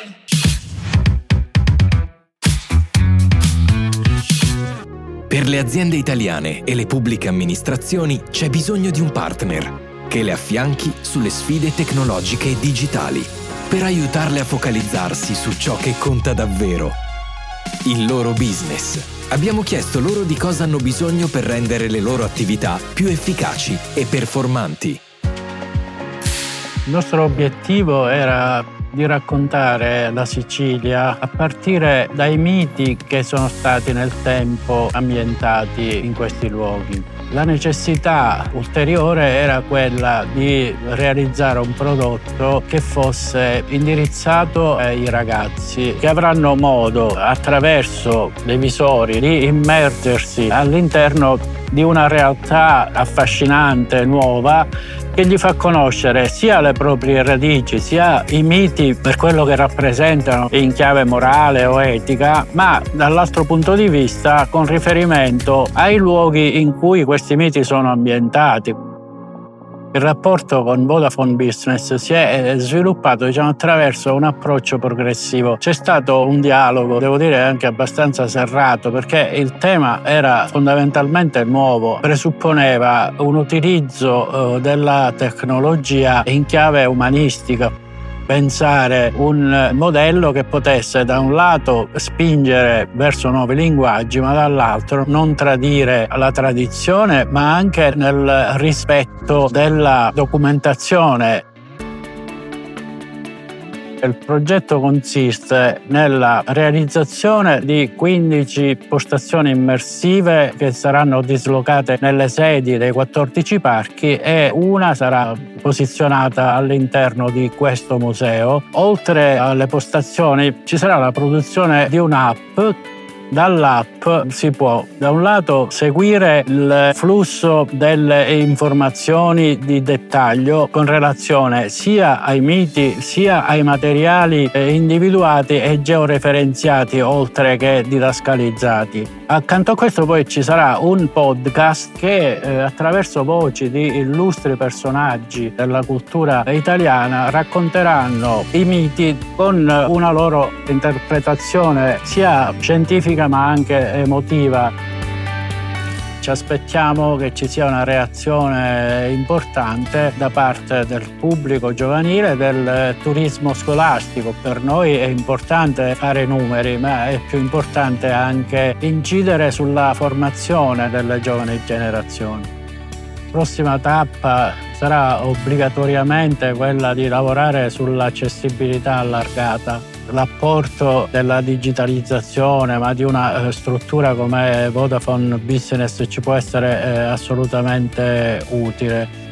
Per le aziende italiane e le pubbliche amministrazioni c'è bisogno di un partner che le affianchi sulle sfide tecnologiche e digitali per aiutarle a focalizzarsi su ciò che conta davvero, il loro business. Abbiamo chiesto loro di cosa hanno bisogno per rendere le loro attività più efficaci e performanti. Il nostro obiettivo era di raccontare la Sicilia a partire dai miti che sono stati nel tempo ambientati in questi luoghi. La necessità ulteriore era quella di realizzare un prodotto che fosse indirizzato ai ragazzi, che avranno modo attraverso dei visori di immergersi all'interno di una realtà affascinante, nuova, che gli fa conoscere sia le proprie radici, sia i miti per quello che rappresentano in chiave morale o etica, ma dall'altro punto di vista con riferimento ai luoghi in cui questi miti sono ambientati. Il rapporto con Vodafone Business si è sviluppato attraverso un approccio progressivo. C'è stato un dialogo, devo dire anche abbastanza serrato, perché il tema era fondamentalmente nuovo, presupponeva un utilizzo della tecnologia in chiave umanistica. Pensare un modello che potesse da un lato spingere verso nuovi linguaggi, ma dall'altro non tradire la tradizione, ma anche nel rispetto della documentazione. Il progetto consiste nella realizzazione di 15 postazioni immersive che saranno dislocate nelle sedi dei 14 parchi e una sarà posizionata all'interno di questo museo. Oltre alle postazioni ci sarà la produzione di un'app. Dall'app si può da un lato seguire il flusso delle informazioni di dettaglio con relazione sia ai miti sia ai materiali individuati e georeferenziati oltre che didascalizzati. Accanto a questo poi ci sarà un podcast che attraverso voci di illustri personaggi della cultura italiana racconteranno i miti con una loro interpretazione sia scientifica ma anche emotiva. Ci aspettiamo che ci sia una reazione importante da parte del pubblico giovanile, del turismo scolastico. Per noi è importante fare numeri, ma è più importante anche incidere sulla formazione delle giovani generazioni. La prossima tappa sarà obbligatoriamente quella di lavorare sull'accessibilità allargata. L'apporto della digitalizzazione, ma di una struttura come Vodafone Business ci può essere assolutamente utile.